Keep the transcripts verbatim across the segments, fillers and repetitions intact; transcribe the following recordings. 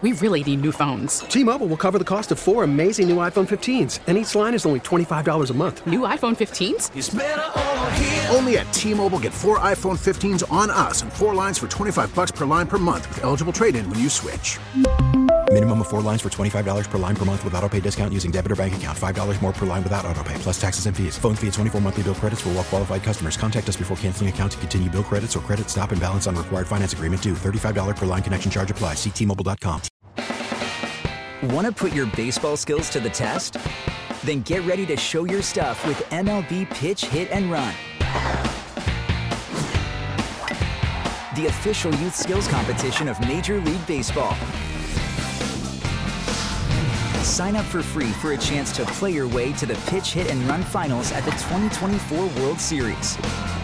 We really need new phones. T-Mobile will cover the cost of four amazing new iPhone fifteens, and each line is only twenty-five dollars a month. New iPhone fifteens? It's better over here. Only at T-Mobile, get four iPhone fifteens on us and four lines for twenty-five dollars per line per month with eligible trade-in when you switch. Minimum of four lines for twenty-five dollars per line per month with autopay discount using debit or bank account. five dollars more per line without autopay, plus taxes and fees. Phone fee at twenty-four monthly bill credits for well-qualified customers. Contact us before canceling account to continue bill credits or credit stop and balance on required finance agreement due. thirty-five dollars per line connection charge applies. See T Mobile dot com. Want to put your baseball skills to the test? Then get ready to show your stuff with M L B Pitch, Hit, and Run. The official youth skills competition of Major League Baseball. Sign up for free for a chance to play your way to the Pitch, Hit, and Run finals at the twenty twenty-four World Series.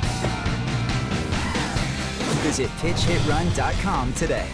Visit pitch hit run dot com today.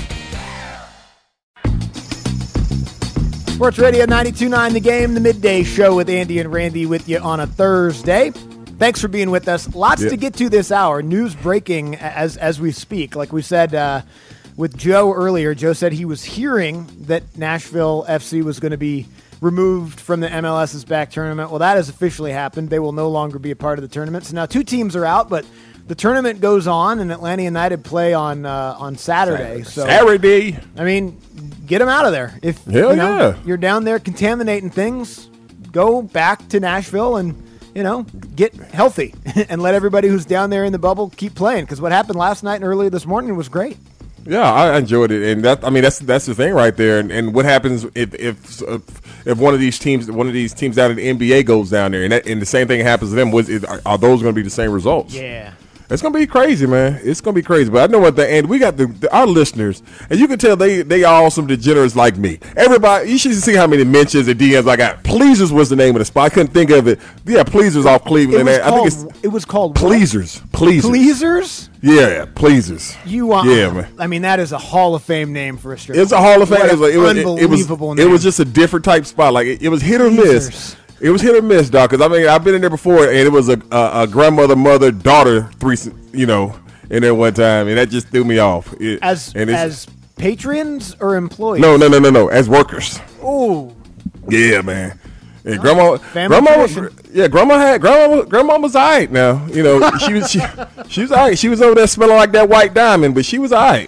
Sports Radio ninety-two point nine The Game, the midday show with Andy and Randy with you on a Thursday. Thanks for being with us. Lots yeah. to get to this hour. News breaking as as we speak. Like we said uh, with Joe earlier, Joe said he was hearing that Nashville F C was going to be removed from the M L S's back tournament. Well, that has officially happened. They will no longer be a part of the tournament. So now two teams are out, but the tournament goes on, and Atlanta United play on uh, on Saturday. So Saturday. I mean, get them out of there. If Hell you know, yeah. you're down there contaminating things, go back to Nashville and, you know, get healthy and let everybody who's down there in the bubble keep playing. Because what happened last night and earlier this morning was great. Yeah, I enjoyed it, and that I mean that's that's the thing right there. And, and what happens if if if one of these teams, one of these teams out of the N B A goes down there, and that, and the same thing happens to them? Was is, are, are those going to be the same results? Yeah. It's gonna be crazy, man. It's gonna be crazy. But I know what the and we got the, the our listeners, and you can tell they they are some degenerates like me. Everybody, you should see how many mentions and D Ms I got. Pleasers was the name of the spot. I couldn't think of it. Yeah, Pleasers off Cleveland. It was I called, think it's it was called Pleasers. What? Pleasers. Pleasers. Yeah, Pleasers. You want? Yeah, man. I mean, that is a Hall of Fame name for a strip. It's a Hall of Fame. It was, it was unbelievable. It was, name. it was just a different type spot. Like it, it was hit or Pleasers. miss. It was hit or miss, dog. Because I mean, I've been in there before, and it was a a, a grandmother, mother, daughter, three, you know, in there one time, and that just threw me off. It, as and as patrons or employees? No, no, no, no, no. As workers. Ooh. Yeah, man. And grandma, Family grandma, tradition. yeah, grandma had grandma. Grandma was all right. Now, you know, she was she, she was all right. She was over there smelling like that white diamond, but she was all right.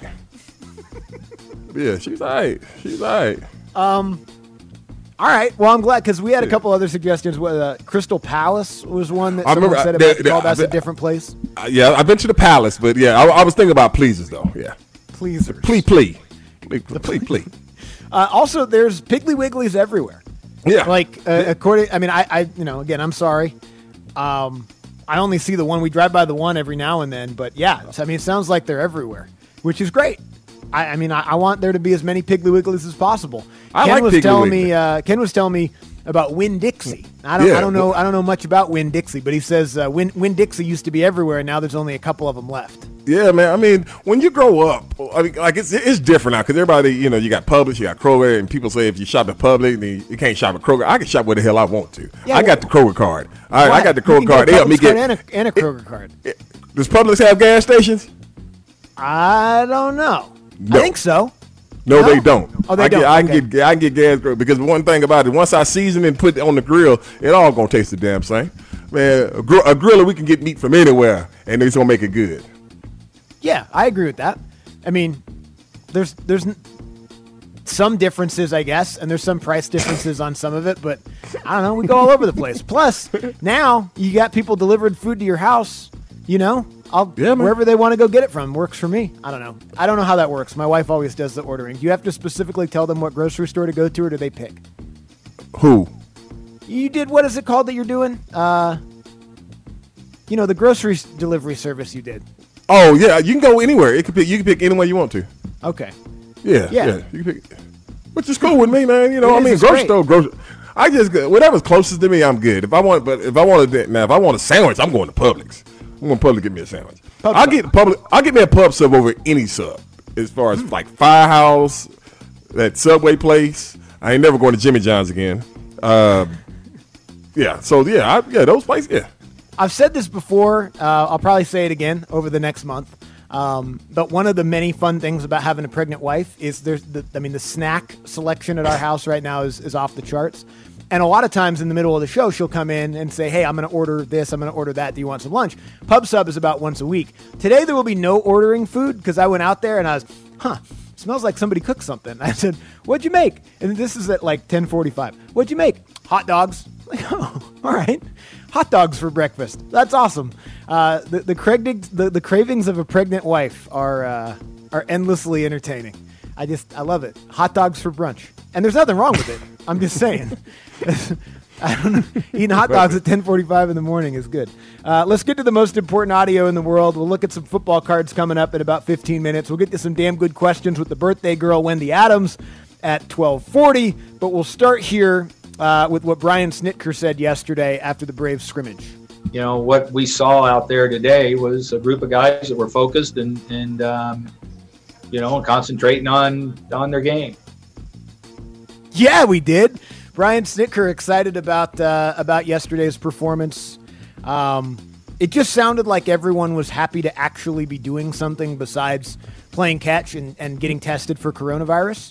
Yeah, she was all right. She was all right. Um. All right. Well, I'm glad because we had a couple other suggestions. Uh, Crystal Palace was one that I someone remember, said uh, about the- the call. the- That's I a bet- different place. Uh, yeah, I've been to the Palace, but yeah, I, I was thinking about Pleasers though. Yeah, Pleasers. Plea, plea, plea, plea, plea. Uh, also, there's Piggly Wigglies everywhere. Yeah, Like uh, according, I mean, I, I, you know, again, I'm sorry. Um, I only see the one. We drive by the one every now and then, but yeah, I mean, it sounds like they're everywhere, which is great. I, I mean, I, I want there to be as many Piggly Wigglies as possible. I Ken like was Piggly telling Wiggly. me. Uh, Ken was telling me about Winn-Dixie. I don't. Yeah. I don't know. I don't know much about Winn-Dixie, but he says uh, Winn Winn-Dixie used to be everywhere, and now there's only a couple of them left. Yeah, man. I mean, when you grow up, I mean, like it's it's different now because everybody, you know, you got Publix, you got Kroger, and people say if you shop at Publix, then you can't shop at Kroger. I can shop where the hell I want to. Yeah, I well, got the Kroger card. All right, Why? I got the You Kroger can get card. a They help me Publix get. card and a, and a Kroger card. Does Publix have gas stations? I don't know. No. I think so. No, No? they don't. Oh, they I don't. Get, I Okay. can get I can get gas grill because one thing about it, once I season and put it on the grill, it all gonna taste the damn same. Man, a, gr- a griller we can get meat from anywhere, and it's gonna make it good. Yeah, I agree with that. I mean, there's there's n- some differences, I guess, and there's some price differences on some of it, but I don't know. We go all over the place. Plus, now you got people delivered food to your house. You know, I'll Yeah, man. wherever they want to go get it from works for me. I don't know. I don't know how that works. My wife always does the ordering. Do you have to specifically tell them what grocery store to go to, or do they pick? Who? You did what is it called that you're doing? Uh, you know, the grocery s- delivery service you did. Oh yeah, you can go anywhere. It can pick. You can pick anyone you want to. Okay. Yeah, Yeah. yeah. You can pick, which is cool with me, man. You know, It I is, mean, it's grocery great. store, grocery. I just go- whatever's closest to me, I'm good. If I want, but if I want a now, if I want a sandwich, I'm going to Publix. I'm going to Publix get me a sandwich. Pub I'll sub. get Publix. I'll get me a pub sub over any sub. As far as like Firehouse, that Subway place. I ain't never going to Jimmy John's again. Um, yeah. So yeah, I, yeah, those places. Yeah. I've said this before. Uh, I'll probably say it again over the next month. Um, but one of the many fun things about having a pregnant wife is there's the, I mean, the snack selection at our house right now is, is off the charts. And a lot of times in the middle of the show, she'll come in and say, hey, I'm going to order this. I'm going to order that. Do you want some lunch? Pub Sub is about once a week. Today, there will be no ordering food because I went out there and I was, huh, smells like somebody cooked something. I said, what'd you make? And this is at like ten forty-five. What'd you make? Hot dogs. Like, oh, all right. Hot dogs for breakfast. That's awesome. Uh, the, the, cravings, the, the cravings of a pregnant wife are uh, are endlessly entertaining. I just, I love it. Hot dogs for brunch. And there's nothing wrong with it. I'm just saying. I don't know. Eating hot dogs at ten forty-five in the morning is good. Uh, let's get to the most important audio in the world. We'll look at some football cards coming up in about fifteen minutes. We'll get to some damn good questions with the birthday girl, Wendy Adams, at twelve forty. But we'll start here uh, with what Brian Snitker said yesterday after the Braves scrimmage. You know, what we saw out there today was a group of guys that were focused and, and um, you know, concentrating on, on their game. Yeah, we did. Brian Snitker excited about uh, about yesterday's performance. Um, it just sounded like everyone was happy to actually be doing something besides playing catch and, and getting tested for coronavirus.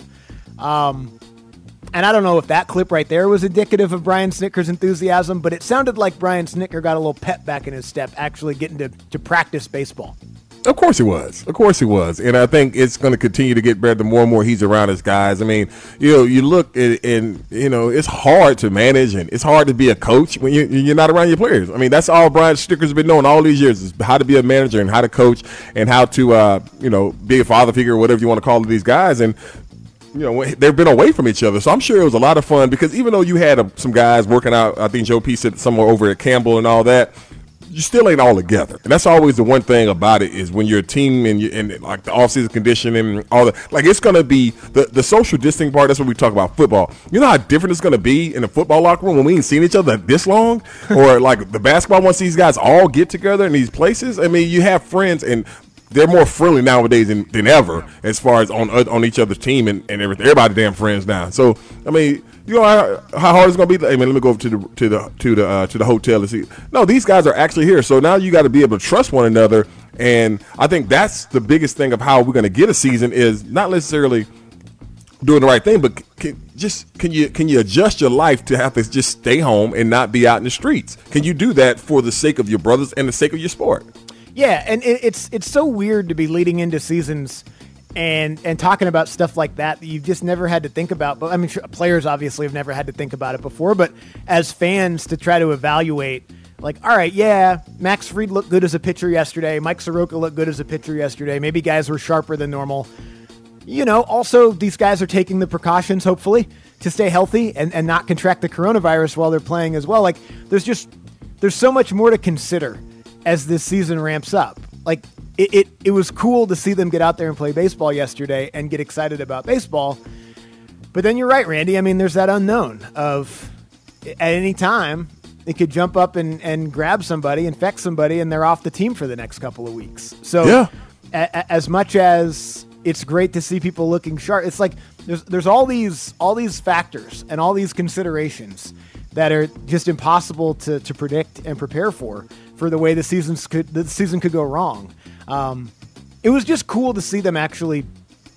Um, and I don't know if that clip right there was indicative of Brian Snitker's enthusiasm, but it sounded like Brian Snitker got a little pep back in his step, actually getting to, to practice baseball. Of course he was. Of course he was. And I think it's going to continue to get better the more and more he's around his guys. I mean, you know, you look at, and, you know, it's hard to manage and it's hard to be a coach when you, you're not around your players. I mean, that's all Brian Snitker's been knowing all these years is how to be a manager and how to coach and how to, uh, you know, be a father figure or whatever you want to call these guys. And, you know, they've been away from each other. So I'm sure it was a lot of fun because even though you had uh, some guys working out, I think Joe P said somewhere over at Campbell and all that, you still ain't all together. And that's always the one thing about it is when you're a team and you and like the offseason conditioning and all that, like it's going to be the, the social distancing part. That's what we talk about football. You know how different it's going to be in a football locker room when we ain't seen each other this long? Or like the basketball, once these guys all get together in these places. I mean, you have friends and they're more friendly nowadays than, than ever as far as on on each other's team and, and everything. Everybody damn friends now. So, I mean, you know how, how hard it's going to be? Hey, man, let me go over to the to the to the uh, to the hotel and see. No, these guys are actually here. So now you got to be able to trust one another. And I think that's the biggest thing of how we're going to get a season is not necessarily doing the right thing, but can, just can you can you adjust your life to have to just stay home and not be out in the streets? Can you do that for the sake of your brothers and the sake of your sport? Yeah, and it, it's it's so weird to be leading into seasons and and talking about stuff like that that you've just never had to think about. But I mean, sure, players obviously have never had to think about it before. But as fans, to try to evaluate, like, all right, yeah, Max Fried looked good as a pitcher yesterday. Mike Soroka looked good as a pitcher yesterday. Maybe guys were sharper than normal. You know, also these guys are taking the precautions, hopefully, to stay healthy and, and not contract the coronavirus while they're playing as well. Like, there's just there's so much more to consider as this season ramps up. Like, it, it, it was cool to see them get out there and play baseball yesterday and get excited about baseball. But then you're right, Randy. I mean, there's that unknown of at any time it could jump up and, and grab somebody, infect somebody, and they're off the team for the next couple of weeks. So yeah. a, a, as much as it's great to see people looking sharp, it's like there's there's all these all these factors and all these considerations that are just impossible to, to predict and prepare for, for the way the seasons could the season could go wrong. Um, it was just cool to see them actually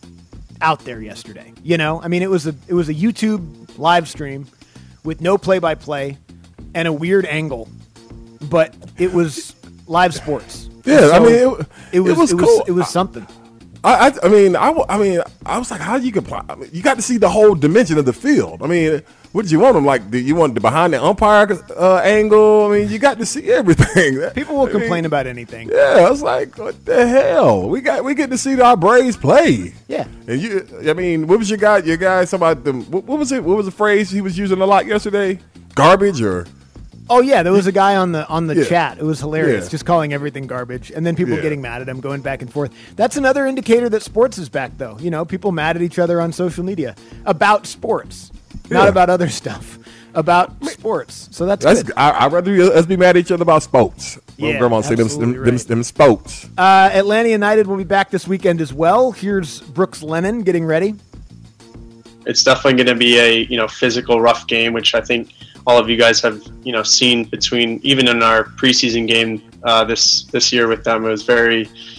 out there yesterday. You know, I mean, it was a it was a YouTube live stream with no play by play and a weird angle, but it was live sports. Yeah, so I mean, it, it was it was it cool. was, it was something. I, I, I mean, I, I mean, I was like, how do you comply? I mean, you got to see the whole dimension of the field. I mean, what did you want them like? Did you want the behind the umpire uh, angle? I mean, you got to see everything. People will I complain mean, about anything. Yeah, I was like, what the hell? We got we get to see our Braves play. Yeah, and you, I mean, what was your guy? Your guy, somebody, them, what, what was it? What was the phrase he was using a lot yesterday? Garbage or? Oh yeah, there was a guy on the on the yeah. chat. It was hilarious, yeah. just calling everything garbage, and then people yeah. getting mad at him, going back and forth. That's another indicator that sports is back, though. You know, people mad at each other on social media about sports, yeah. not about other stuff, about sports. So that's, that's good. I, I'd rather us be mad at each other about sports. Yeah, grandma say them, them, right. them, them sports. Uh, Atlanta United will be back this weekend as well. Here's Brooks Lennon getting ready. It's definitely going to be a you know physical, rough game, which I think all of you guys have, you know, seen between even in our preseason game uh, this this year with them. It was very,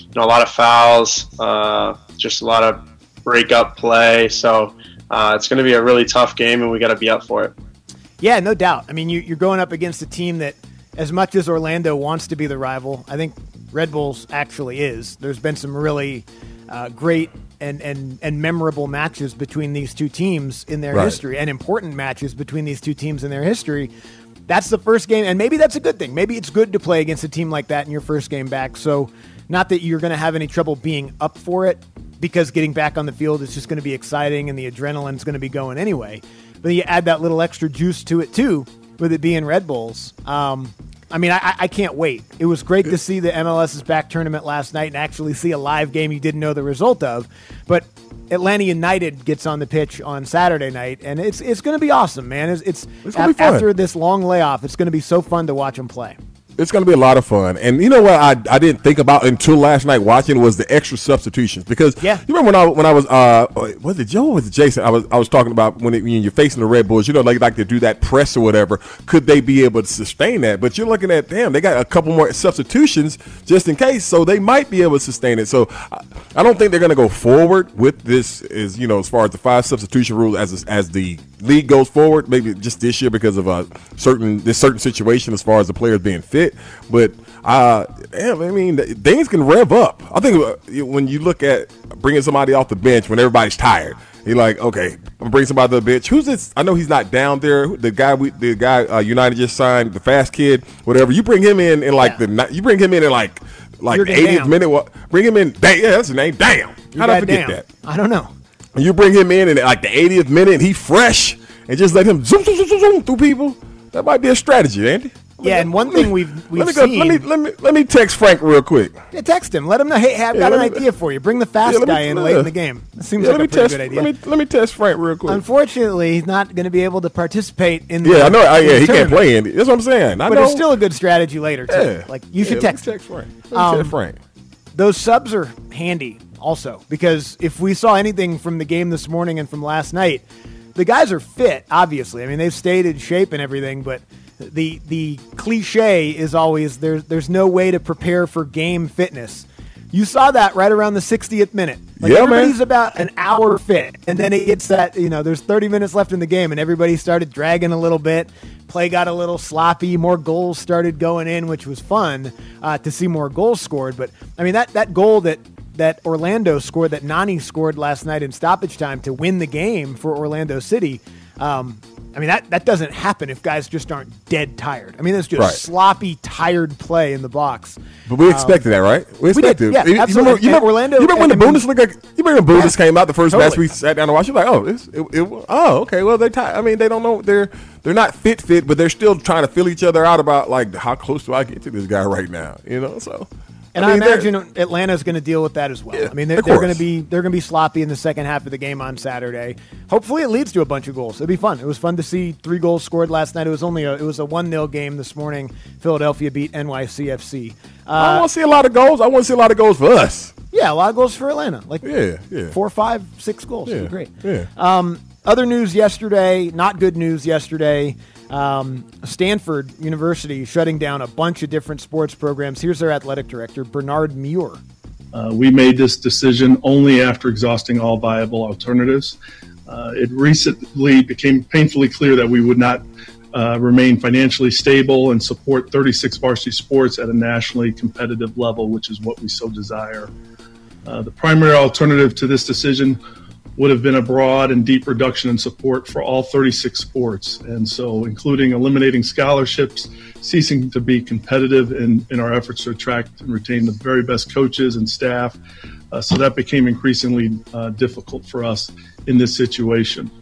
know, a lot of fouls, uh, just a lot of break-up play. So uh, it's going to be a really tough game, and we got to be up for it. Yeah, no doubt. I mean, you, you're going up against a team that, as much as Orlando wants to be the rival, I think Red Bulls actually is. There's been some really uh, great and, and, and memorable matches between these two teams in their right. history, and important matches between these two teams in their history. That's the first game, and maybe that's a good thing. Maybe it's good to play against a team like that in your first game back. So not that you're going to have any trouble being up for it, because getting back on the field is just going to be exciting and the adrenaline's going to be going anyway. But you add that little extra juice to it too, with it being Red Bulls. Um, I mean, I, I can't wait. It was great to see the M L S's back tournament last night and actually see a live game you didn't know the result of. But Atlanta United gets on the pitch on Saturday night, and it's it's going to be awesome, man. It's, it's, it's a, after this long layoff, it's going to be so fun to watch them play. It's going to be a lot of fun. And you know what I, I didn't think about until last night watching was the extra substitutions. Because yeah. you remember when I when I was uh was it Joe or was it Jason? I was I was talking about when, it, when you're facing the Red Bulls, you know, they like to do that press or whatever. Could they be able to sustain that? But you're looking at, damn, they got a couple more substitutions just in case, so they might be able to sustain it. So I, I don't think they're going to go forward with this, is you know, as far as the five substitution rule as as the league goes forward, maybe just this year because of a certain this certain situation as far as the players being fit. But uh, damn, I mean, things can rev up. I think when you look at bringing somebody off the bench when everybody's tired, you're like, okay, I'm gonna bring somebody to the bench. Who's this? I know he's not down there. The guy, we, the guy uh, United just signed, the fast kid, whatever. You bring him in in like yeah. the you bring him in in like like eightieth minute. What? Bring him in. Damn, yeah, that's his name. Damn. How did I forget damn. that? I don't know. And you bring him in in like the eightieth minute, and he fresh, and just let him zoom, zoom, zoom, zoom, zoom through people. That might be a strategy, Andy. Yeah, and one thing we've we've let me go, seen. Let me let me let me text Frank real quick. Yeah, text him. Let him know. Hey, I've got yeah, an me, idea for you. Bring the fast yeah, guy me, in uh, late in the game. That seems yeah, like a pretty test, good idea. Let me let me test Frank real quick. Unfortunately, he's not going to be able to participate in. Yeah, the, I know. I, yeah, he tournament. can't play Andy. That's what I'm saying. I but know. it's still a good strategy later too. Yeah. Like you should yeah, text, text Frank. Let me um, text Frank. Those subs are handy also, because if we saw anything from the game this morning and from last night, the guys are fit. Obviously, I mean they've stayed in shape and everything, but. The the cliche is always there's there's no way to prepare for game fitness. You saw that right around the sixtieth minute. Like yeah, everybody's man. about an hour fit, and then it gets that, you know, there's thirty minutes left in the game, and everybody started dragging a little bit. Play got a little sloppy. More goals started going in, which was fun uh, to see more goals scored. But I mean that that goal that that Orlando scored, that Nani scored last night in stoppage time to win the game for Orlando City. Um, I mean, that, that doesn't happen if guys just aren't dead tired. I mean, it's just right. sloppy, tired play in the box. But we expected um, that, right? We expected we did, it. Yeah, you, absolutely. remember, you remember, Orlando, you remember when the I mean, Bundesliga, you remember when Bundes yeah, came out, the first totally. match we sat down and watched, you're like, oh, it's, it, it, oh, okay, well, they're tired. I mean, they don't know, they're they're not fit fit, but they're still trying to fill each other out about, like, how close do I get to this guy right now, you know, so. And I, mean, I imagine Atlanta's going to deal with that as well. Yeah, I mean, they're, they're going to be they're going to be sloppy in the second half of the game on Saturday. Hopefully, it leads to a bunch of goals. It'll be fun. It was fun to see three goals scored last night. It was only a it was a one nil game this morning. Philadelphia beat N Y C F C. Uh, I want to see a lot of goals. I want to see a lot of goals for us. Yeah, a lot of goals for Atlanta. Like yeah, yeah, four, five, six goals. Yeah, It'd be great. Yeah. Um, other news yesterday, not good news yesterday. Um, Stanford University shutting down a bunch of different sports programs. Here's their athletic director, Bernard Muir. Uh, we made this decision only after exhausting all viable alternatives. Uh, it recently became painfully clear that we would not uh, remain financially stable and support thirty-six varsity sports at a nationally competitive level, which is what we so desire. Uh, the primary alternative to this decision would have been a broad and deep reduction in support for all thirty-six sports, and so including eliminating scholarships, ceasing to be competitive in, in our efforts to attract and retain the very best coaches and staff. Uh, so that became increasingly uh, difficult for us in this situation.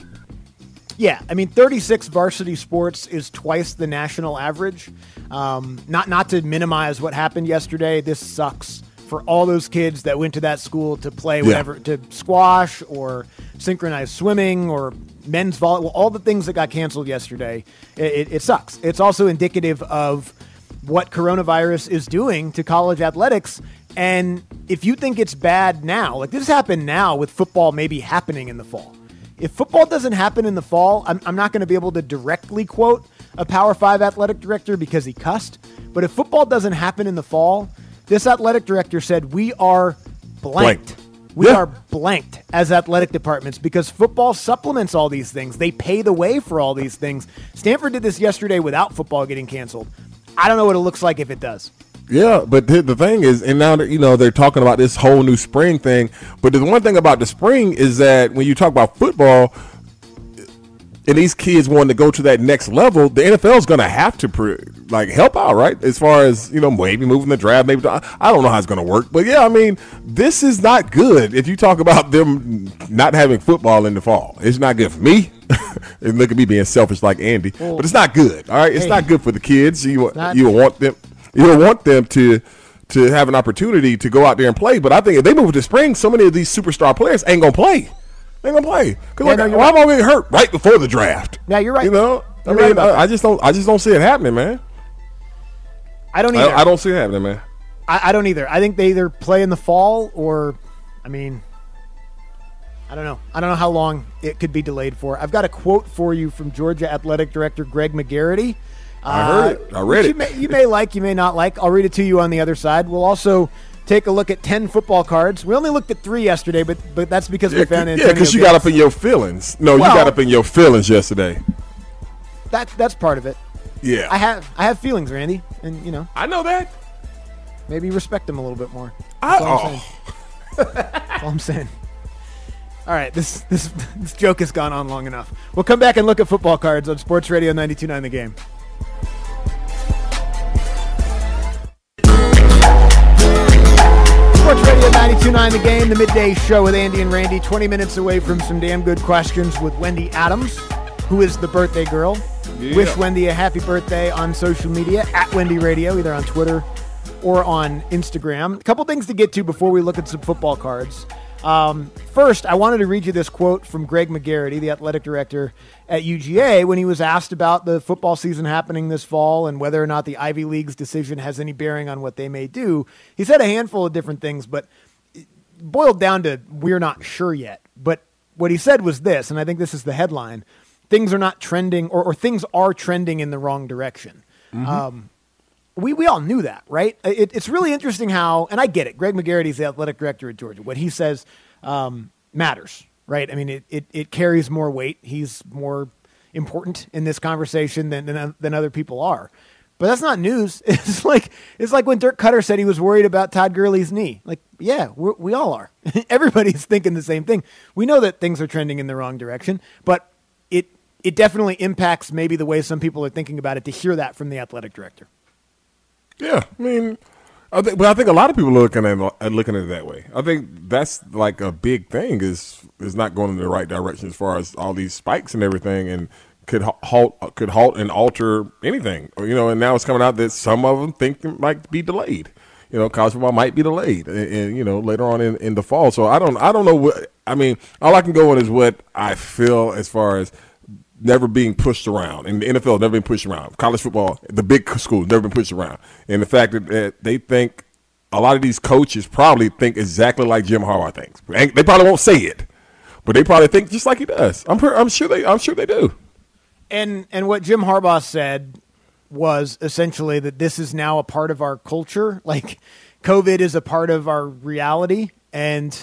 Yeah, I mean, thirty-six varsity sports is twice the national average. Um, not not to minimize what happened yesterday. This sucks for all those kids that went to that school to play whatever, yeah. to squash or synchronized swimming or men's volleyball, all the things that got canceled yesterday. It, it, it sucks. It's also indicative of what coronavirus is doing to college athletics. And if you think it's bad now, like this happened now with football maybe happening in the fall. If football doesn't happen in the fall, I'm, I'm not going to be able to directly quote a Power Five athletic director because he cussed. But if football doesn't happen in the fall, This athletic director said, we are blanked. Blanked. We Yeah. are blanked as athletic departments because football supplements all these things. They pay the way for all these things. Stanford did this yesterday without football getting canceled. I don't know what it looks like if it does. Yeah, but the, the thing is, and now that, you know, they're talking about this whole new spring thing. But the one thing about the spring is that when you talk about football, and these kids wanting to go to that next level, the N F L is going to have to pre- like help out, right? As far as, you know, maybe moving the draft, maybe I don't know how it's going to work, but yeah, I mean, this is not good. If you talk about them not having football in the fall, it's not good for me. And look at me being selfish like Andy, well, but it's not good. All right, it's hey, not good for the kids. You not- you want them you want them to to have an opportunity to go out there and play. But I think if they move to spring, so many of these superstar players ain't gonna play. They ain't gonna play because Yeah, like, no, you're well, I'm right. already hurt right before the draft. Yeah, you're right. You know, I You're mean, right about I, I just don't, I just don't see it happening, man. I don't either. I, I don't see it happening, man. I, I don't either. I think they either play in the fall or, I mean, I don't know. I don't know how long it could be delayed for. I've got a quote for you from Georgia Athletic Director Greg McGarity. I heard it. I read which it. You may, you may like, you may not like. I'll read it to you on the other side. We'll also take a look at ten football cards. We only looked at three yesterday, but but that's because we Yeah, found yeah, Antonio because you Gates. got up in your feelings. No, Well- you got up in your feelings yesterday. That, that's part of it. Yeah, I have I have feelings, Randy, and, you know, I know that. maybe respect them a little bit more. I, That's all I'm oh. saying. That's all I'm saying. All right, this this this joke has gone on long enough. We'll come back and look at football cards on Sports Radio ninety-two point nine The Game. Sports Radio ninety-two point nine The Game, the midday show with Andy and Randy. twenty minutes away from some damn good questions with Wendy Adams, who is the birthday girl. Yeah. Wish Wendy a happy birthday on social media, at Wendy Radio, either on Twitter or on Instagram. A couple things to get to before we look at some football cards. Um, first, I wanted to read you this quote from Greg McGarity, the athletic director at U G A, when he was asked about the football season happening this fall and whether or not the Ivy League's decision has any bearing on what they may do. He said a handful of different things, but it boiled down to we're not sure yet. But what he said was this, and I think this is the headline: things are not trending, or, or things are trending in the wrong direction. Mm-hmm. Um, We we all knew that, right? It, it's really interesting how, and I get it, Greg McGarity is the athletic director at Georgia. What he says um, matters, right? I mean, it, it, it carries more weight. He's more important in this conversation than, than than other people are. But that's not news. It's like it's like when Dirk Cutter said he was worried about Todd Gurley's knee. Like, yeah, we're, we all are. Everybody's thinking the same thing. We know that things are trending in the wrong direction, but it it definitely impacts maybe the way some people are thinking about it to hear that from the athletic director. Yeah, I mean, I think, but I think a lot of people are looking at are looking at it that way. I think that's like a big thing is is not going in the right direction as far as all these spikes and everything, and could halt could halt and alter anything. You know, and now it's coming out that some of them think it might be delayed. You know, college football might be delayed, and, and you know later on in, in the fall. So I don't I don't know what I mean. All I can go on is what I feel as far as never being pushed around, and the N F L never been pushed around. College football, the big schools, never been pushed around, and the fact that, that they think a lot of these coaches probably think exactly like Jim Harbaugh thinks. They probably won't say it, but they probably think just like he does. I'm per, I'm sure they I'm sure they do. And and what Jim Harbaugh said was essentially that this is now a part of our culture. Like COVID is a part of our reality, and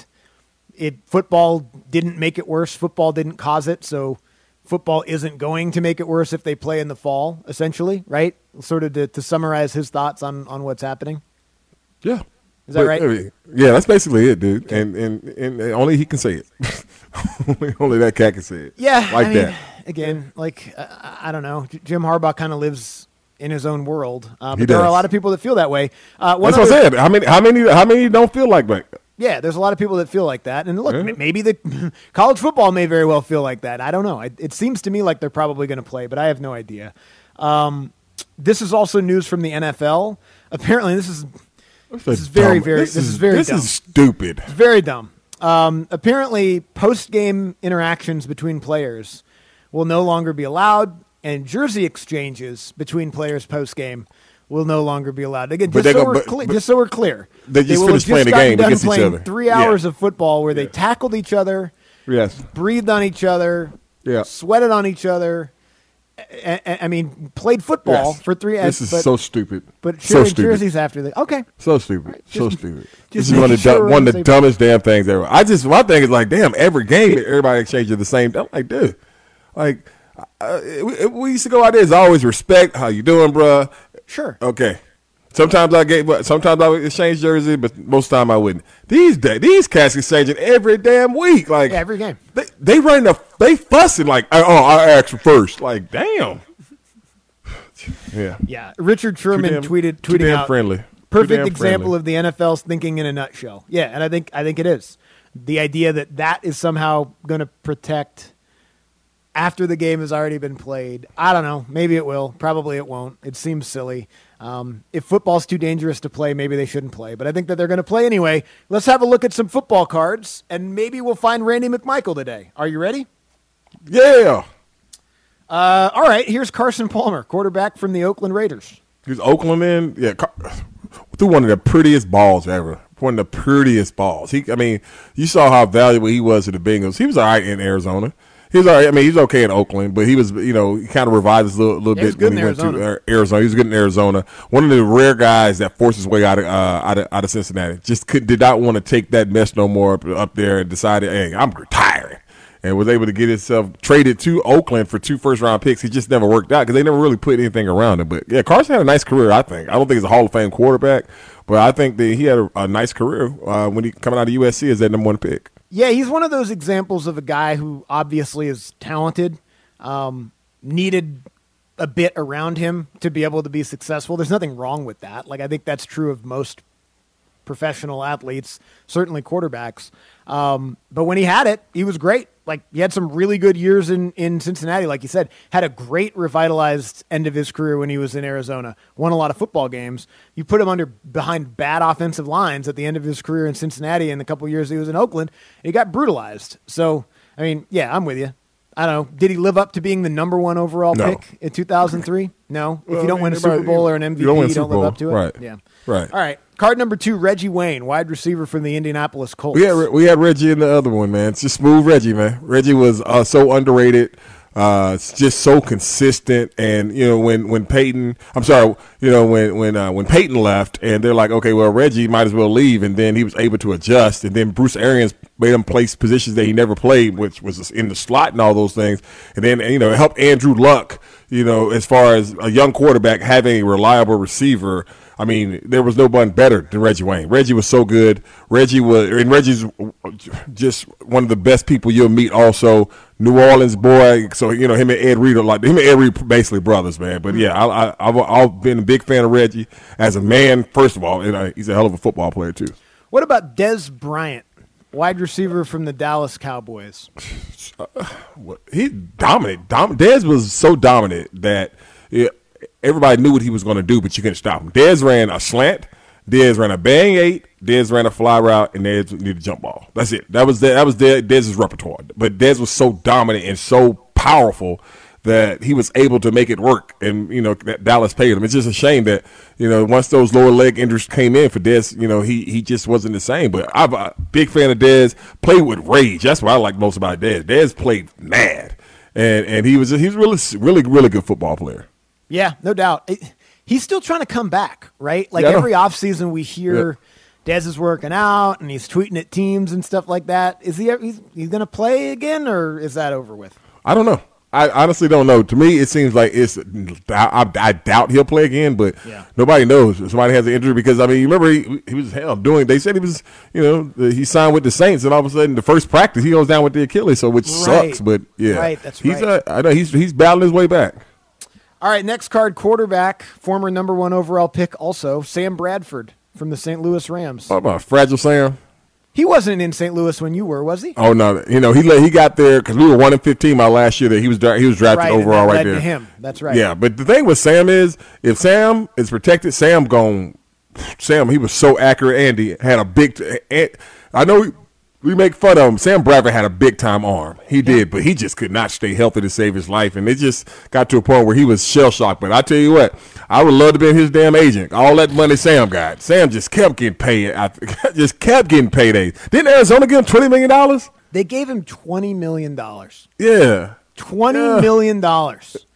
it football didn't make it worse. Football didn't cause it, so football isn't going to make it worse if they play in the fall, essentially, right? Sort of to, to summarize his thoughts on, on what's happening. Yeah. Is that but, right? I mean, yeah, that's basically it, dude. And, and and only he can say it. only, only that cat can say it. Yeah. Like I mean, that. Again, like, uh, I don't know. J- Jim Harbaugh kind of lives in his own world. Uh, but He there are a does. lot of people that feel that way. Uh, one That's what other- I said. How many, how many, how many don't feel like that? Yeah, there's a lot of people that feel like that. And look, Yeah. m- maybe the college football may very well feel like that. I don't know. It, it seems to me like they're probably going to play, but I have no idea. Um, this is also news from the N F L. Apparently, this is this is very, Dumb. very, This, this, is, very This dumb. is stupid. It's very dumb. Um, apparently, post-game interactions between players will no longer be allowed, and jersey exchanges between players post-game will no longer be allowed. Again, But just they so, go- we're but- cle- but- just so we're clear, They just will have finished playing the gotten game done against each playing other. Three Yeah. hours of football where they tackled each other, Yes. breathed on each other, Yeah. sweated on each other, I, I, I mean, played football Yes. for three. This is but, so stupid. But So sharing stupid. jerseys after the okay. So stupid. Right, so just- stupid. just This is one of the, making sure du- we're one on of the the same dumbest damn things ever. I just, my thing is like, damn, every game, everybody exchanges the same. I'm like, dude, like, uh, we, we used to go out there. It's always respect. How you doing, bruh? Sure. Okay. Sometimes I get, but sometimes I would exchange jersey, but most of the time I wouldn't. These da- these cats exchanging every damn week, like Yeah, every game. They they running the they fussing like, oh, I asked for first, like damn. Yeah. Yeah. Richard Sherman damn- tweeted too tweeting damn out friendly. Too perfect damn example friendly. of the N F L's thinking in a nutshell. Yeah, and I think I think it is. The idea that that is somehow going to protect after the game has already been played. I don't know. Maybe it will. Probably it won't. It seems silly. Um, if football's too dangerous to play, maybe they shouldn't play. But I think that they're going to play anyway. Let's have a look at some football cards, and maybe we'll find Randy McMichael today. Are you ready? Yeah. Uh, all right. Here's Carson Palmer, quarterback from the Oakland Raiders. He's Oakland in, yeah, Car- threw one of the prettiest balls ever. One of the prettiest balls. He, I mean, you saw how valuable he was to the Bengals. He was all right in Arizona. He was all right. I mean, he was okay in Oakland, but he was, you know, he kind of revived us a little, little Yeah, he was bit good when he in went Arizona. to uh, Arizona. He was good in Arizona. One of the rare guys that forced his way out of uh, out of, out of Cincinnati. Just could, did not want to take that mess no more up, up there and decided, hey, I'm retiring. And was able to get himself traded to Oakland for two first-round picks. He just never worked out because they never really put anything around him. But, yeah, Carson had a nice career, I think. I don't think he's a Hall of Fame quarterback, but I think that he had a, a nice career uh, when he coming out of U S C as that number one pick. Yeah, he's one of those examples of a guy who obviously is talented, um, needed a bit around him to be able to be successful. There's nothing wrong with that. Like, I think that's true of most professional athletes, certainly quarterbacks. Um, but when he had it, he was great. Like, he had some really good years in, in Cincinnati, like you said, had a great revitalized end of his career when he was in Arizona, won a lot of football games. You put him under behind bad offensive lines at the end of his career in Cincinnati and the couple years he was in Oakland, he got brutalized. So, I mean, yeah, I'm with you. I don't know. Did he live up to being the number one overall No. pick in two thousand three? No. If Well, you don't I mean, win a everybody- Super Bowl or an M V P, you don't win a you don't Super live Bowl. up to it? Right. Yeah. Right. All right. Card number two, Reggie Wayne, wide receiver from the Indianapolis Colts. We had we had Reggie in the other one, man. It's just smooth Reggie, man. Reggie was uh, so underrated. Uh, it's just so consistent, and you know when when Peyton, I'm sorry, you know when when uh, when Peyton left, and they're like, okay, well Reggie might as well leave, and then he was able to adjust, and then Bruce Arians made him place positions that he never played, which was in the slot and all those things, and then you know it helped Andrew Luck, you know, as far as a young quarterback having a reliable receiver. I mean, there was no one better than Reggie Wayne. Reggie was so good. Reggie was, and Reggie's just one of the best people you'll meet. Also, New Orleans boy. So you know him and Ed Reed are like him and Ed Reed basically brothers, man. But yeah, I, I, I've, I've been a big fan of Reggie as a man. First of all, and uh, he's a hell of a football player too. What about Dez Bryant, wide receiver from the Dallas Cowboys? He dominant. Dom, Dez was so dominant that yeah, everybody knew what he was going to do, but you couldn't stop him. Dez ran a slant. Dez ran a bang eight. Dez ran a fly route, and Dez needed a jump ball. That's it. That was that was Dez's repertoire. But Dez was so dominant and so powerful that he was able to make it work, and you know that Dallas paid him. It's just a shame that you know once those lower leg injuries came in for Dez, you know he he just wasn't the same. But I'm a big fan of Dez. Played with rage. That's what I like most about Dez. Dez played mad, and and he was he was really really really good football player. Yeah, no doubt. It, he's still trying to come back, right? Like Yeah, I know. every offseason we hear Dez is working out and he's tweeting at teams and stuff like that. Is he he's, he's going to play again, or is that over with? I don't know. I honestly don't know. To me, it seems like it's. I, I, I doubt he'll play again, but Yeah. nobody knows if somebody has an injury because I mean, you remember he, he was hell doing. They said he was, you know, he signed with the Saints, and all of a sudden, the first practice he goes down with the Achilles, so which Right. sucks. But yeah, Right, that's he's. right. Uh, I know he's he's battling his way back. All right, next card, quarterback, former number one overall pick also, Sam Bradford from the Saint Louis Rams. Oh my, Fragile Sam. He wasn't in Saint Louis when you were, was he? Oh no, you know he let, he got there because we were one and fifteen my last year. That he was dra- he was drafted Right, and overall that right led there. to him. That's right. Yeah, but the thing with Sam is, if Sam is protected, Sam gone. Sam, he was so accurate. Andy had a big. T- I know we, we make fun of him. Sam Bradford had a big time arm. He did, but he just could not stay healthy to save his life, and it just got to a point where he was shell shocked. But I tell you what, I would love to be his damn agent. All that money Sam got, Sam just kept getting paid. I, just kept getting paydays. Didn't Arizona give him twenty million dollars? They gave him twenty million dollars. Yeah. Twenty Yeah. million dollars.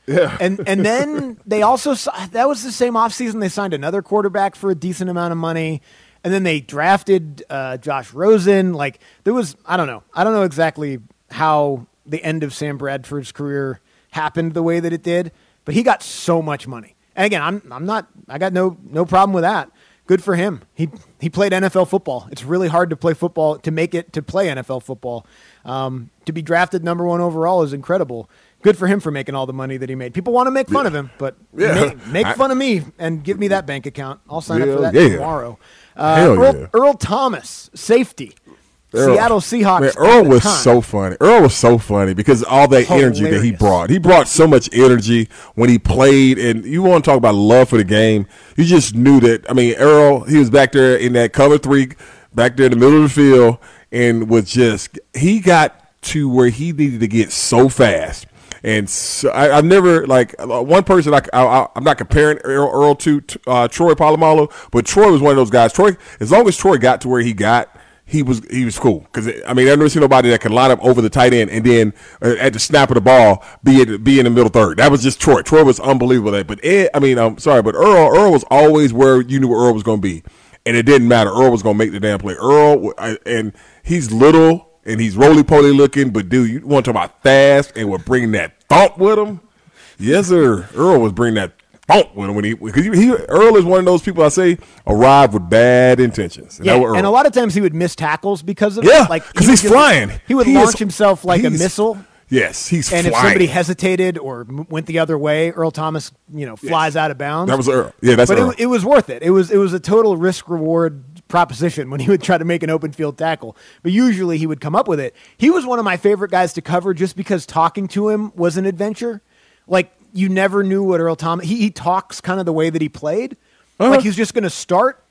Yeah. And and then they also that was the same offseason they signed another quarterback for a decent amount of money. And then they drafted uh, Josh Rosen. Like there was, I don't know. I don't know exactly how the end of Sam Bradford's career happened the way that it did, but he got so much money. And again, I'm I'm not I got no no problem with that. Good for him. He he played N F L football. It's really hard to play football, to make it to play N F L football. Um, to be drafted number one overall is incredible. Good for him for making all the money that he made. People want to make fun yeah. of him, but yeah. make, make I, fun of me and give me that bank account. I'll sign Hell up for that yeah. tomorrow. Uh, Hell Earl, yeah. Earl Thomas, safety. Earl, Seattle Seahawks. Man, Earl was time. so funny. Earl was so funny because all that Hilarious. energy that he brought. He brought so much energy when he played, and you want to talk about love for the game. You just knew that. I mean, Earl, he was back there in that cover three, back there in the middle of the field, and was just he got to where he needed to get so fast. And so I, I've never like one person. I, I, I'm not comparing Earl, Earl to uh, Troy Polamalu, but Troy was one of those guys. Troy, as long as Troy got to where he got, he was he was cool. Because I mean, I've never seen nobody that could line up over the tight end and then uh, at the snap of the ball be at, be in the middle third. That was just Troy. Troy was unbelievable at that. But Ed, I mean, I'm sorry, but Earl Earl was always where you knew where Earl was going to be, and it didn't matter. Earl was going to make the damn play. Earl, and he's little. And he's roly-poly looking, but dude, you want to talk about fast and would bring that thump with him? Yes, sir. Earl was bringing that thump with him when he because he, he Earl is one of those people I say arrived with bad intentions. And, yeah, that was Earl. And a lot of times he would miss tackles because of yeah, it. Like because he he's just, flying. He would he launch is, himself like a missile. Yes, he's and flying. if somebody hesitated or m- went the other way, Earl Thomas, you know, flies yes. out of bounds. That was Earl. Yeah, that's but Earl. It, it was worth it. It was it was a total risk reward proposition when he would try to make an open field tackle. But usually he would come up with it. He was one of my favorite guys to cover just because talking to him was an adventure. Like you never knew what Earl Thomas. He, he talks kind of the way that he played. Uh-huh. Like he was just going to start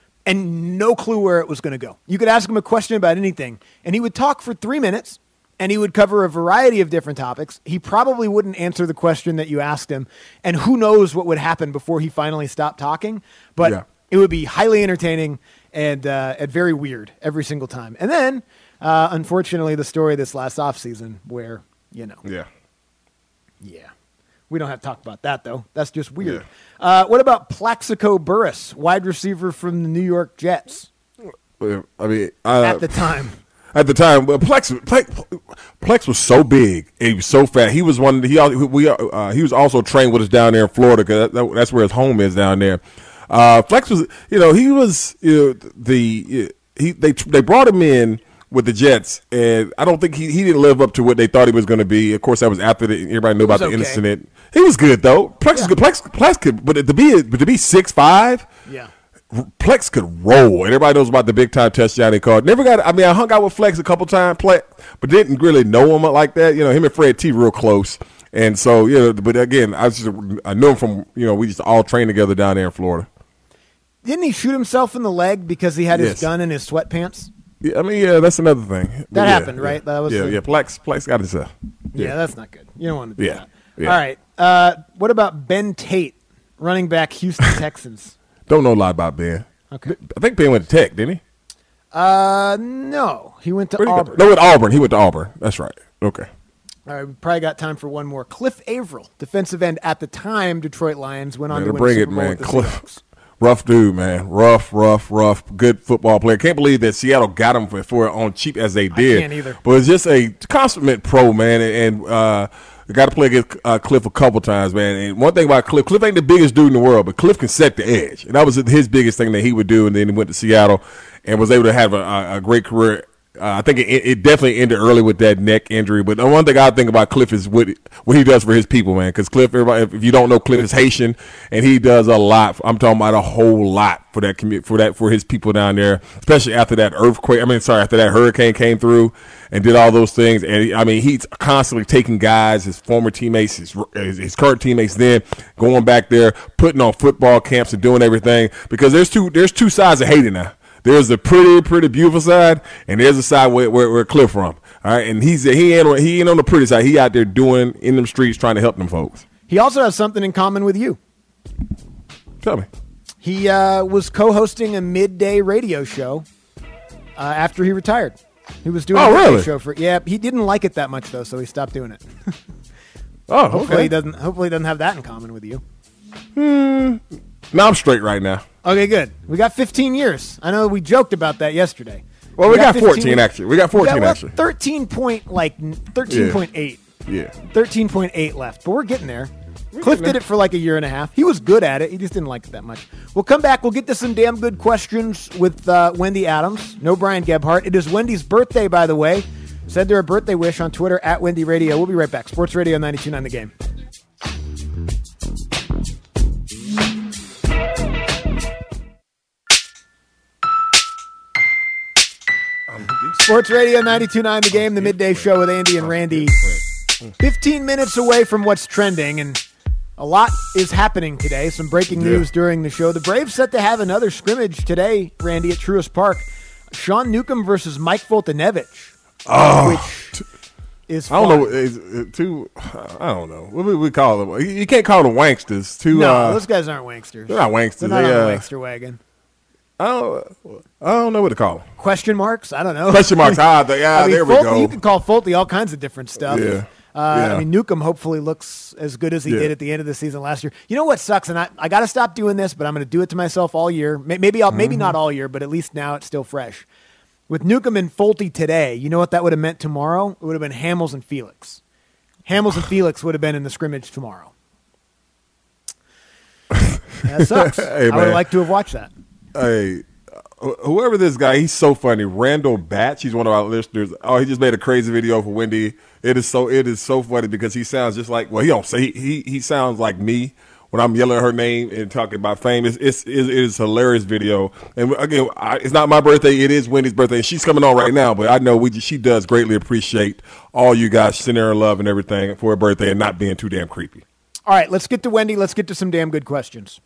and no clue where it was going to go. You could ask him a question about anything, and he would talk for three minutes. And he would cover a variety of different topics. He probably wouldn't answer the question that you asked him. And who knows what would happen before he finally stopped talking. But yeah. It would be highly entertaining and, uh, and very weird every single time. And then, uh, unfortunately, the story this last offseason where, you know. Yeah. Yeah. We don't have to talk about that, though. That's just weird. Yeah. Uh, what about Plaxico Burress, wide receiver from the New York Jets? I mean, uh, at the time. At the time, well, Plex, Plex, Plex was so big and he was so fat. He was one. He we uh, he was also trained with us down there in Florida because that, that's where his home is down there. Uh, Plex was, you know, he was you know, the he they they brought him in with the Jets, and I don't think he, he didn't live up to what they thought he was going to be. Of course, that was after the, everybody knew about the okay. incident. He was good though. Plex yeah. is good. Plex, Plex could, but to be but to be six five, yeah. Plex could roll, and everybody knows about the big time touchdown he called. Never got. I mean, I hung out with Plex a couple times, Plex, but didn't really know him like that. You know, him and Fred T real close, and so you know. But again, I just I knew him from you know we just all trained together down there in Florida. Didn't he shoot himself in the leg because he had his yes. gun in his sweatpants? Yeah, I mean, yeah, that's another thing. That but happened, yeah, right? Yeah, that was yeah, the... yeah. Plex, Plex got himself. Yeah. yeah, that's not good. You don't want to do yeah. that. Yeah. All right. Uh, what about Ben Tate, running back, Houston Texans? Don't know a lot about Ben. Okay. I think Ben went to Tech, didn't he? Uh, no, he went to Where'd Auburn. No, with Auburn. He went to Auburn. That's right. Okay. All right, we probably got time for one more. Cliff Averill, defensive end at the time, Detroit Lions went on man, to win bring the it, Super Bowl man. with the Cliff, Seahawks. rough dude, man. Rough, rough, rough. Good football player. Can't believe that Seattle got him for, for on cheap as they did. I can't either. But it's just a consummate pro, man, and. and uh, got to play against uh, Cliff a couple times, man. And one thing about Cliff, Cliff ain't the biggest dude in the world, but Cliff can set the edge. And that was his biggest thing that he would do. And then he went to Seattle and was able to have a, a great career. Uh, I think it, it definitely ended early with that neck injury. But the one thing I think about Cliff is what what he does for his people, man. Because Cliff, everybody, if you don't know, Cliff is Haitian, and he does a lot. I'm talking about a whole lot for that community, for that for his people down there, especially after that earthquake. I mean, sorry, after that hurricane came through and did all those things. And I mean, he's constantly taking guys, his former teammates, his his current teammates, then going back there, putting on football camps and doing everything. Because there's two there's two sides of Haiti now. There's the pretty, pretty beautiful side, and there's the side where where, where Cliff from. All right, and he's he ain't on, he ain't on the pretty side. He out there doing in them streets trying to help them folks. He also has something in common with you. Tell me. He uh, was co-hosting a midday radio show uh, after he retired. He was doing oh, a radio really? show for yeah. He didn't like it that much though, so he stopped doing it. Oh, hopefully okay. he doesn't. Hopefully he doesn't have that in common with you. Hmm. No, I'm straight right now. Okay, good. We got fifteen years. I know we joked about that yesterday. Well, we, we got, got fourteen actually. We got fourteen we got, actually. Thirteen point like thirteen point eight. Yeah. Thirteen point eight left, but we're getting there. We're Cliff getting did there. It for like a year and a half. He was good at it. He just didn't like it that much. We'll come back. We'll get to some damn good questions with uh, Wendy Adams. No Brian Gebhardt. It is Wendy's birthday, by the way. Send her a birthday wish on Twitter at Wendy Radio. We'll be right back. Sports Radio ninety-two point nine The Game. Sports Radio ninety-two point nine The Game, the midday show with Andy and Randy. fifteen minutes away from what's trending, and a lot is happening today. Some breaking yeah. news during the show. The Braves set to have another scrimmage today, Randy, at Truist Park. Sean Newcomb versus Mike Foltynewicz. Oh, which is I don't fun. know. It's, it's two. I don't know. What do we call them? You can't call them wanksters. Two. No, uh, those guys aren't wanksters. They're not wanksters. They're not they, on the uh, wankster wagon. I don't. I don't know what to call them. Question marks? I don't know. Question marks. Ah, they, ah I mean, there we Folty, go. You can call Folty all kinds of different stuff. Yeah. Uh, yeah. I mean, Newcomb hopefully looks as good as he Yeah. did at the end of the season last year. You know what sucks, and I, I got to stop doing this, but I'm going to do it to myself all year. Maybe I'll, maybe Mm-hmm. not all year, but at least now it's still fresh. With Newcomb and Folty today, you know what that would have meant tomorrow? It would have been Hamels and Felix. Hamels and Felix would have been in the scrimmage tomorrow. That sucks. Hey, I would man. like to have watched that. Hey, whoever this guy, he's so funny. Randall Batch, he's one of our listeners. Oh, he just made a crazy video for Wendy. It is so it is so funny because he sounds just like, well, he don't say he he sounds like me when I'm yelling her name and talking about fame. It's it's it is a hilarious video. And again, I, it's not my birthday. It is Wendy's birthday. She's coming on right now, but I know we she does greatly appreciate all you guys sending her love and everything for her birthday and not being too damn creepy. All right, let's get to Wendy. Let's get to some damn good questions.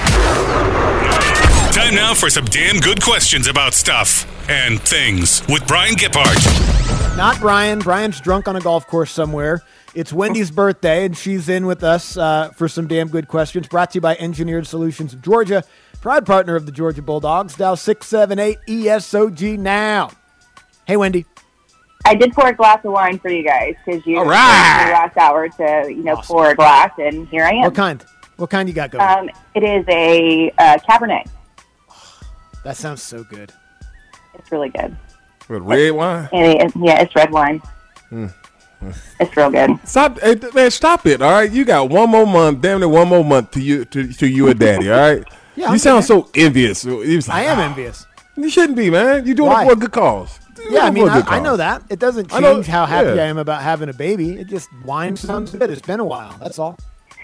Time now for some damn good questions about stuff and things with Brian Gebhardt. Not Brian. Brian's drunk on a golf course somewhere. It's Wendy's birthday, and she's in with us uh, for some damn good questions. Brought to you by Engineered Solutions of Georgia, proud partner of the Georgia Bulldogs. Dial six seven eight E S O G now. Hey, Wendy. I did pour a glass of wine for you guys because you All right. the last hour to you know Awesome. pour a glass, and here I am. What kind? What kind you got going? Um, it is a uh, Cabernet. That sounds so good. It's really good. With red wine? And it, yeah, it's red wine. Mm. It's real good. Stop, hey, man! Stop it! All right, you got one more month, damn near one more month to you to, to you and Daddy. All right, Yeah, you I'm sound good. so envious. He was like, I am "Ah." envious. You shouldn't be, man. You're doing Why? it for a good cause. You're Yeah, I doing it mean, for a I, good I cause. know that. It doesn't I know- change how happy yeah. I am about having a baby. It just wine sounds good. It's been a while. That's all.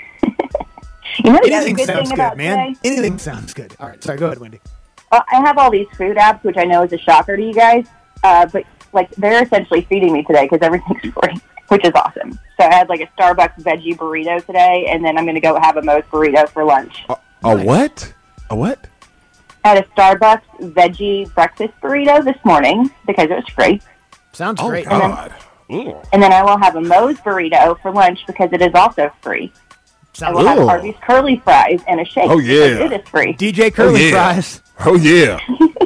You know, the other Anything good sounds thing good, about man. today, Anything sounds good. All right, sorry. Go ahead, Wendy. uh, I have all these food apps, which I know is a shocker to you guys, uh, but like they're essentially feeding me today because everything's free, which is awesome. So I had like a Starbucks veggie burrito today, and then I'm going to go have a Moe's burrito for lunch. A, a what? A what? I had a Starbucks veggie breakfast burrito this morning because it was free. Sounds Oh great. God! And then I will have a Moe's burrito for lunch because it is also free. I Sounds will have Ooh. Harvey's curly fries and a shake. Oh, yeah. because it is free. D J Curly Oh, yeah. Fries. Oh yeah!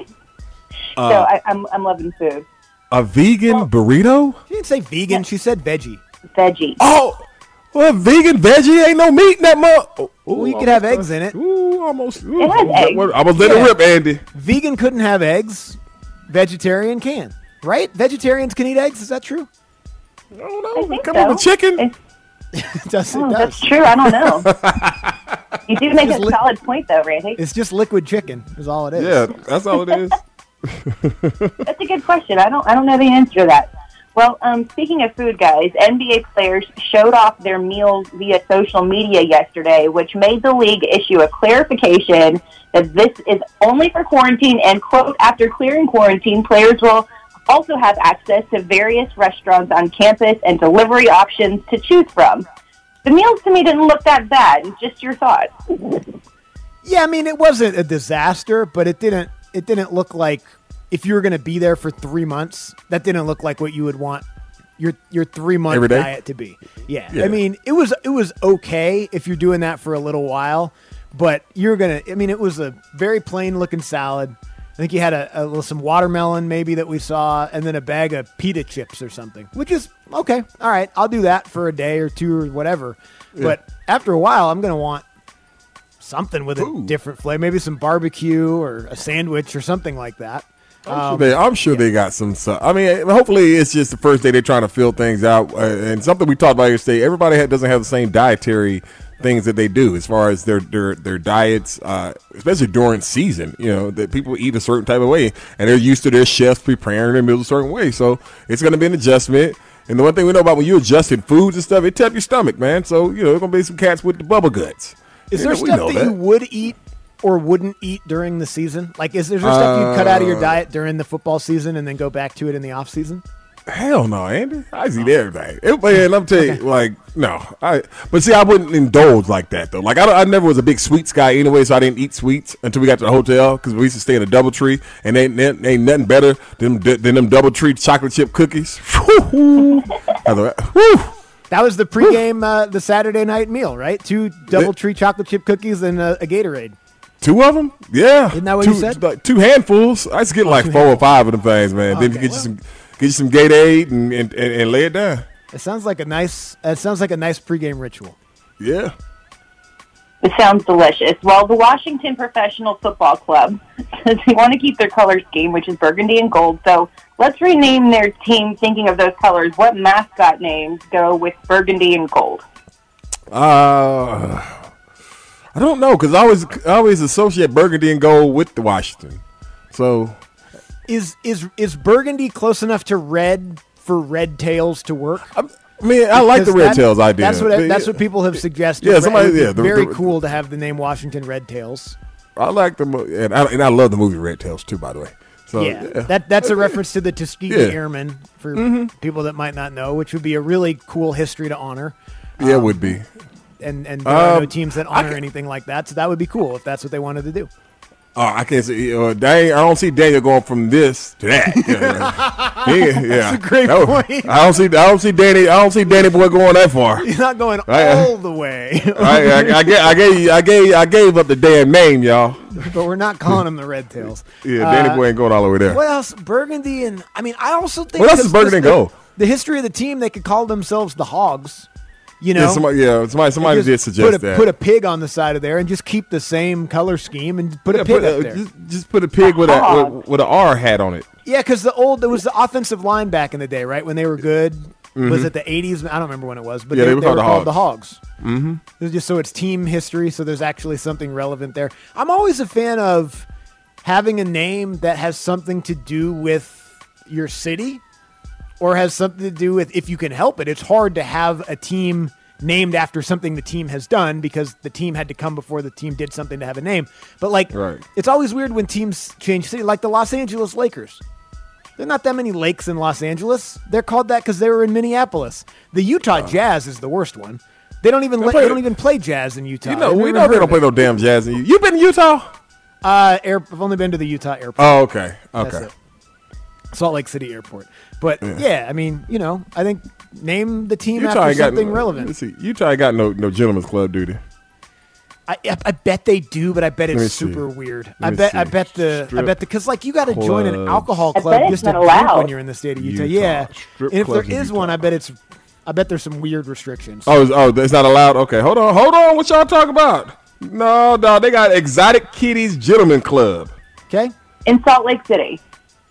so I, I'm I'm loving food. A vegan burrito? She didn't say vegan. She said veggie. Veggie. Oh, well, vegan veggie ain't no meat in that mug. Oh, Well, you ooh, could have almost- eggs in it. Ooh, almost. Ooh, It has almost let- eggs. almost let Yeah. it rip, Andy. Vegan couldn't have eggs. Vegetarian can. Right? Vegetarians can eat eggs. Is that true? I don't I know. think Come so. on, with chicken. It's- It does. It oh, does. that's true. I don't know. You do make Just a li- solid point, though, Randy. It's just liquid chicken. Is all it is. Yeah, that's all it is. That's a good question. I don't. I don't know the answer to that. Well, um, speaking of food, guys, N B A players showed off their meals via social media yesterday, which made the league issue a clarification that this is only for quarantine. And quote: after clearing quarantine, players will also have access to various restaurants on campus and delivery options to choose from. The meals to me didn't look that bad. Just your thoughts. Yeah, I mean, it wasn't a disaster, but it didn't. It didn't look like if you were going to be there for three months. That didn't look like what you would want your your three month Every day? diet to be. Yeah. Yeah. I mean, it was it was okay if you're doing that for a little while, but you're gonna. I mean, it was a very plain looking salad. think he had a, a some watermelon maybe that we saw, and then a bag of pita chips or something, which is okay. All right, I'll do that for a day or two or whatever. Yeah. But after a while, I'm going to want something with a Ooh. different flavor, maybe some barbecue or a sandwich or something like that. I'm sure, um, they, I'm sure yeah. they got some stuff. I mean, hopefully it's just the first day they're trying to fill things out. Uh, and something we talked about yesterday, everybody ha- doesn't have the same dietary things that they do as far as their their, their diets, uh, especially during season. You know, that people eat a certain type of way, and they're used to their chefs preparing their meals a certain way. So it's going to be an adjustment. And the one thing we know about when you adjusting foods and stuff, it taps your stomach, man. So, you know, there's going to be some cats with the bubble guts. Is you there know, stuff that, that you would eat or wouldn't eat during the season? Like, is there stuff uh, you'd cut out of your diet during the football season and then go back to it in the off season? Hell no, Andy. I eat everything. It, man, I'm telling you, okay. like, no. I. But see, I wouldn't indulge like that, though. Like, I, I never was a big sweets guy anyway, so I didn't eat sweets until we got to the hotel because we used to stay in a DoubleTree, and they ain't, ain't nothing better than, than them DoubleTree chocolate chip cookies. Whew. That was the pregame, uh, the Saturday night meal, right? Two DoubleTree chocolate chip cookies and a, a Gatorade. Two of them? Yeah. Isn't that what two, you said? Like two handfuls. I used to get like oh, four handfuls. or five of them things, man. Okay, then you get well. you some get you some Gatorade and, and, and, and lay it down. It sounds like a nice. It sounds like a nice pregame ritual. Yeah. It sounds delicious. Well, the Washington Professional Football Club says they want to keep their color scheme, which is burgundy and gold. So let's rename their team thinking of those colors. What mascot names go with burgundy and gold? Uh, I don't know because I always, I always associate burgundy and gold with the Washington. So is is is burgundy close enough to red for Red Tails to work? I'm, I mean, I like the Red that, Tails idea. That's what that's what people have suggested. Yeah, somebody. Yeah, the, very the, cool to have the name Washington Red Tails. I like the and I, and I love the movie Red Tails too. By the way, so yeah, yeah. that that's a reference to the Tuskegee yeah. Airmen for mm-hmm. people that might not know, which would be a really cool history to honor. Yeah, um, it would be. And and there um, are no teams that honor anything like that, so that would be cool if that's what they wanted to do. Oh, I can't see. Uh, Daniel, I don't see Daniel going from this to that. Yeah, yeah. That's a great that point. Was, I don't see. I don't see Danny. I don't see Danny Boy going that far. He's not going I, all the way. I, I, I, gave, I gave. I gave. I gave up the damn name, y'all. But we're not calling him the Red Tails. Yeah, Danny uh, Boy ain't going all the way there. What else? Burgundy and I mean, I also think. What else is Burgundy and gold? The history of the team, they could call themselves the Hogs. You know, yeah, somebody, yeah, somebody, somebody did suggest put a, that. Put a pig on the side of there and just keep the same color scheme and put yeah, a pig put up a, there. Just, just put a pig with a with, with an R hat on it. Yeah, because the old there was the offensive line back in the day, right? When they were good, mm-hmm. was it the eighties? I don't remember when it was, but yeah, they, they were, they called, were the called the Hogs. Mm-hmm. It's just so it's team history, so there's actually something relevant there. I'm always a fan of having a name that has something to do with your city, or has something to do with if you can help it. It's hard to have a team named after something the team has done because the team had to come before the team did something to have a name. But like, right. It's always weird when teams change city, like the Los Angeles Lakers. There are not that many lakes in Los Angeles. They're called that because they were in Minneapolis. The Utah uh, Jazz is the worst one. They don't even they, play, they don't even play jazz in Utah. You know, we know they don't play no damn jazz in Utah. You been to Utah? Uh, air, I've only been to the Utah airport. Oh, okay, okay. Salt Lake City Airport. But yeah. yeah, I mean, you know, I think name the team Utah after something no, relevant. Let's see, Utah got no no gentleman's club, do they? I, I, I bet they do, but I bet it's super see. weird. Let I bet see. I bet the Strip I bet the because like you got to join an alcohol I club bet just it's to not drink allowed. when you're in the state of Utah. Utah. Yeah, Strip and if there clubs in is Utah. one, I bet it's I bet there's some weird restrictions. Oh, it's, oh, it's not allowed. Okay, hold on, hold on. What y'all talking about? No, no, they got Exotic Kitties Gentleman Club. Okay, in Salt Lake City.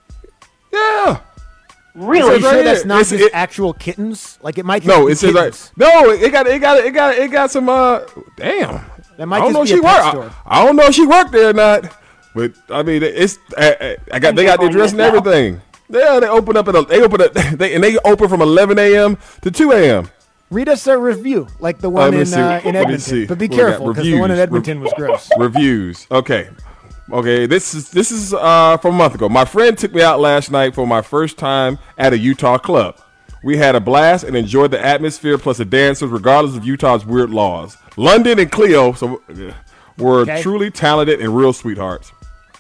Yeah. Really? Are you sure right that's here. not It's- just it- actual kittens? Like it might. No, just it be says like kittens. no. It got it got it got it got some. Uh, damn. That might I don't just know be if she a pet worked. store. I, I don't know if she worked there or not. But I mean, it's I, I, I got they got the address and everything. Yeah, they open up at a, they open at, they and they open from eleven a.m. to two a.m. Read us a review, like the one let me in see. uh, in Let me Edmonton. see. But be What we got? careful because the one in Reviews. Edmonton was gross. Reviews. Okay. Okay, this is this is uh, from a month ago. My friend took me out last night for my first time at a Utah club. We had a blast and enjoyed the atmosphere plus the dancers, regardless of Utah's weird laws. London and Cleo so, uh, were Okay. truly talented and real sweethearts.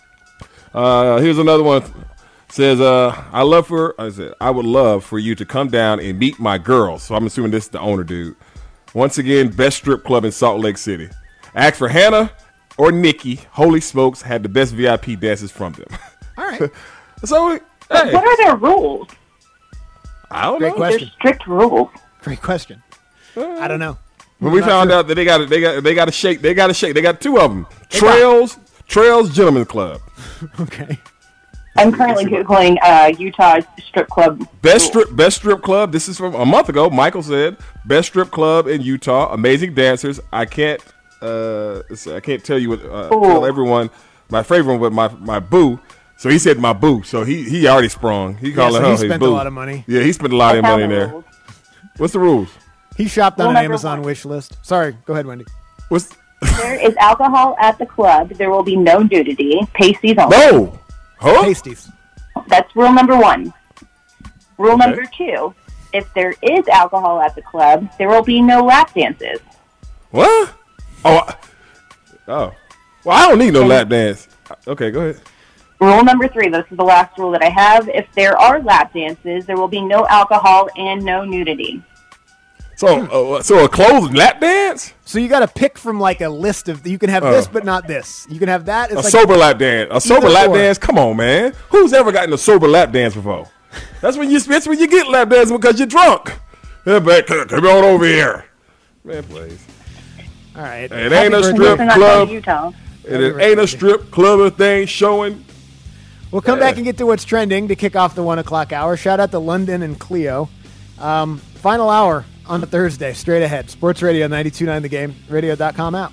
Uh, here's another one. Says, uh, I love for I said I would love for you to come down and meet my girls. So I'm assuming this is the owner dude. Once again, best strip club in Salt Lake City. Ask for Hannah or Nikki. Holy smokes, had the best V I P dances from them. All right. So, hey. What are their rules? I don't Great know. question. There's strict rules. Great question. I don't know. When we I'm not found sure. out that they got they got they got a shake, they got a shake. They got two of them. Trails, Trails Gentlemen's Club. Okay. I'm currently googling uh, Utah's strip club. Best strip, best strip club. This is from a month ago. Michael said best strip club in Utah. Amazing dancers. I can't, uh, I can't tell you what. Uh, tell everyone my favorite one, but my my boo. So he said my boo. So he he already sprung. He Yeah, calling so her he his spent boo. a lot of money. Yeah, he spent a lot I of money found in the there. rules. What's the rules? He shopped on Rule an number Amazon one. wish list. Sorry, go ahead, Wendy. What's There is alcohol at the club. There will be no nudity. Pasties only. no? Huh? Pasties. That's rule number one. Rule Okay. number two, if there is alcohol at the club, there will be no lap dances. What? Oh, I- oh. Well, I don't need no lap dance. Okay, go ahead. Rule number three, this is the last rule that I have. If there are lap dances, there will be no alcohol and no nudity. So, uh, so a closed lap dance? So you got to pick from like a list of. You can have Uh. this, but not this. You can have that. It's A like, sober lap dance. A sober Either lap or. dance? Come on, man. Who's ever gotten a sober lap dance before? That's when you that's when you get lap dancing because you're drunk. Yeah, man, come, come on over here. Man, please. All right. It ain't a Listen, strip I'm going club. to Utah. It is- ain't a strip club or thing showing. We'll come Yeah. back and get to what's trending to kick off the one o'clock hour. Shout out to London and Cleo. Um, final hour on a Thursday, straight ahead. Sports Radio ninety-two point nine The Game, radio dot com app.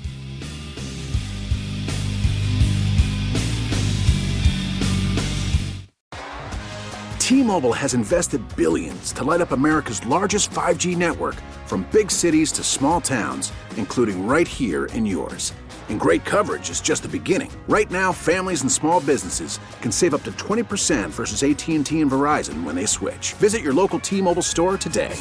T-Mobile has invested billions to light up America's largest five G network, from big cities to small towns, including right here in yours. And great coverage is just the beginning. Right now, families and small businesses can save up to twenty percent versus A T and T and Verizon when they switch. Visit your local T-Mobile store today.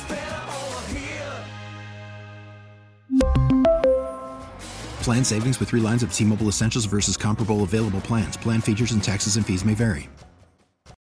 Plan savings with three lines of T-Mobile Essentials versus comparable available plans. Plan features and taxes and fees may vary.